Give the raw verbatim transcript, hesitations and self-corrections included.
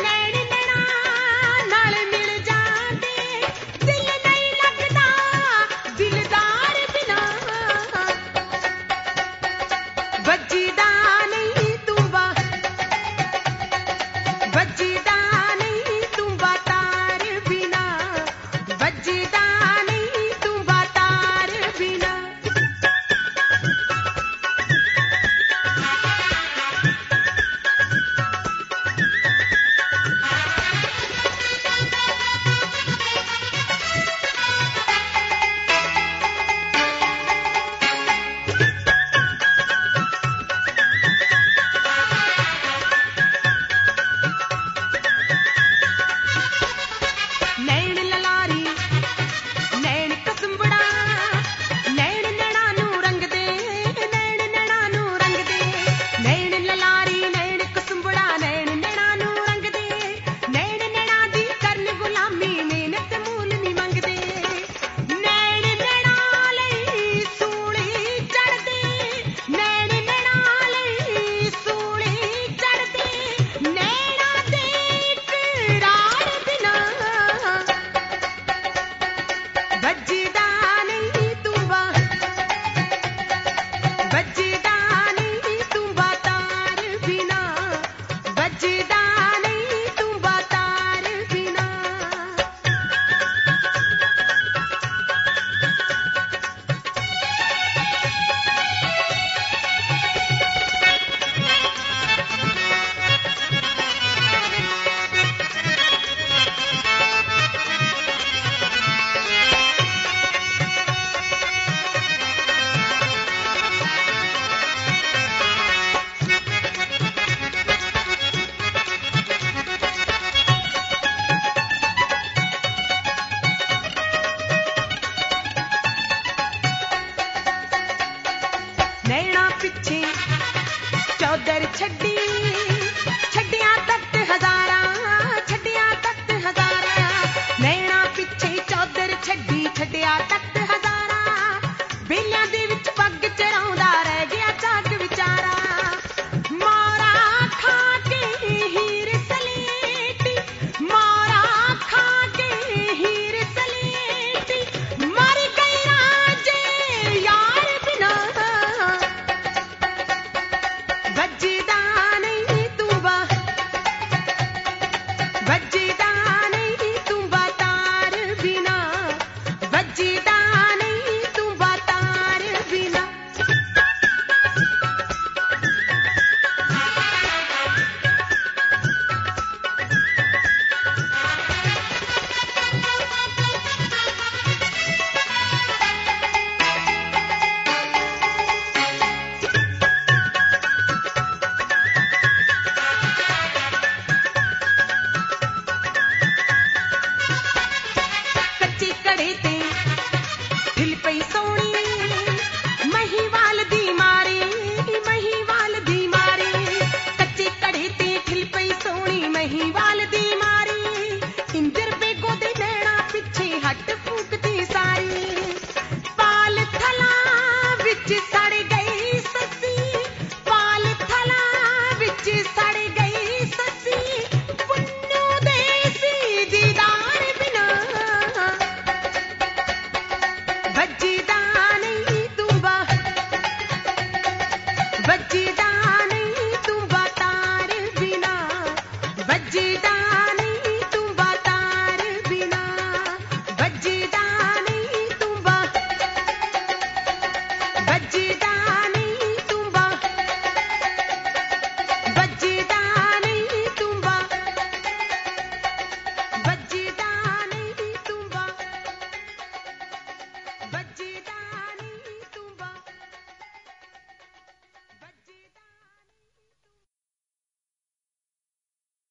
चौधर छड्डी छड्डियां तख्त हजारा छड्डियां तख्त हजारा नैना पिछे चौधर छड्डी छड्डिया तख्त हजारा बेलियां दे विच पग चराउंदा रह गया झाग विचारा मारा खा के हीर सलेटी मारा खा के हीर सलेटी मर गई राजे यार बिना बजदा नहीं तू बा बजदा नहीं तू बातार बिना बजदा नहीं तू बातार बिना कच्ची कड़ी ते